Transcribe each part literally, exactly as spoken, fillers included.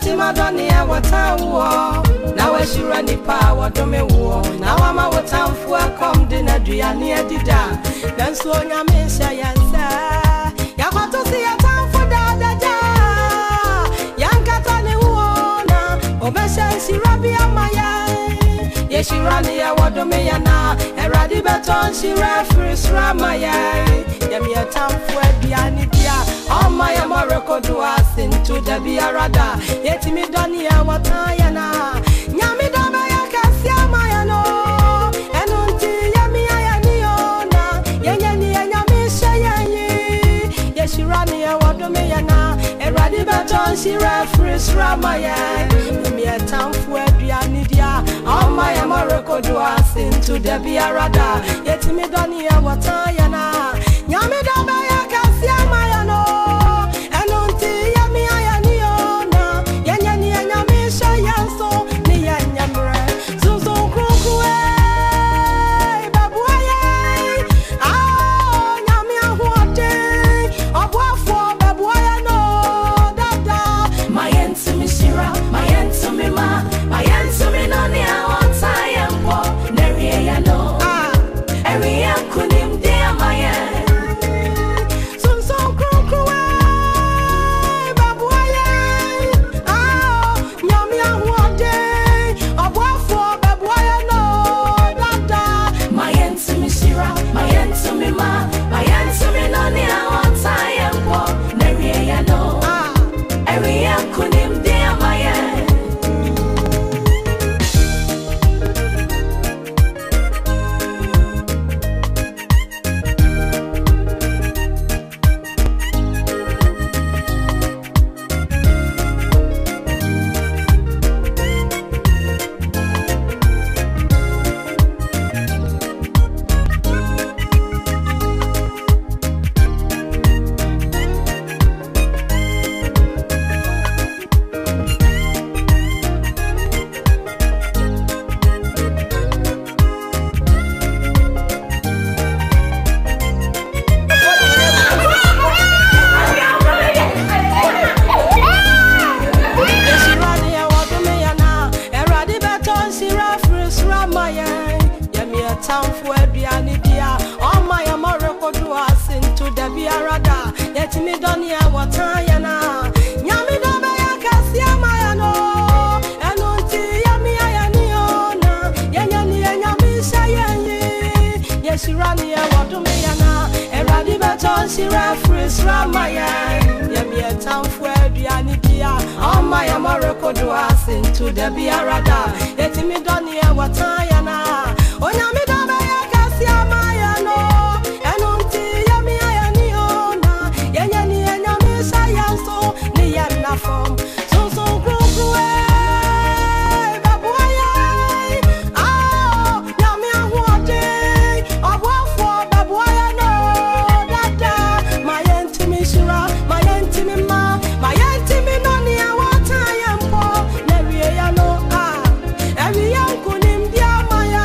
Timadonia watawo na washira nipa wadome wo na wama watamfu akom de na duane adida nanso onyamesha yansa yakwato si yatamfu dadaja yankata ne wona obesha shirabi amaya yeshirani ya wadome yana eradi beton shira frisra maya yami yatamfu aduane dia amaya mareko do asintu da biarada yetimi donia watayana nyami dobe yakasia maya no enunti yami ayaniona yenyeni yenyami sheyenyi yeshirani ya wadome yana eradi beton shira frisra maya yami yatamfu aduane dia amaya mareko do asintu da biarada yetimi donia watayana nyami dobe yakasia maya no Tamfu aduane dia omaya mareko do asintu da biarada yetimi donia watayana nyami dobe yakasia maya no enunti yami ayaniona yenyeni yenyami sheyenyi yeshirani ya wadome yana eradi beton shira frisra maya yami tamfu aduane dia omaya mareko do asintu da biarada yetimi donia watayana onyami dobe yakasia maya no enunti yami ayaniona yenyeni yenyami shayanso ni yana fom so kruku e babuaya ah nyami ahode obwafo babuaya no dada mayenti mishira mayenti mima mayenti minoni awatayempo newie ya no ah ewi yanku nimdia maya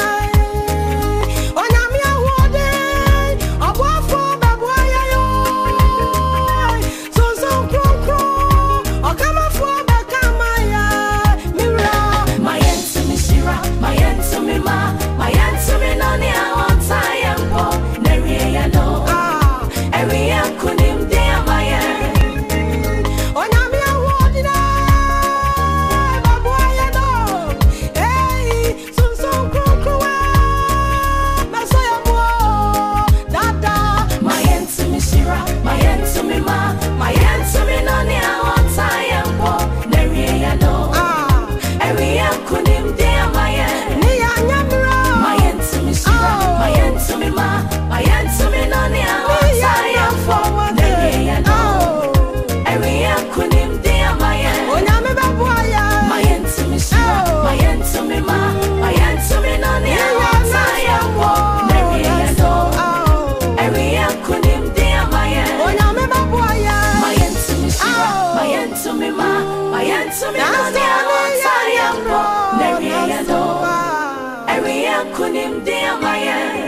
Kunim dia maya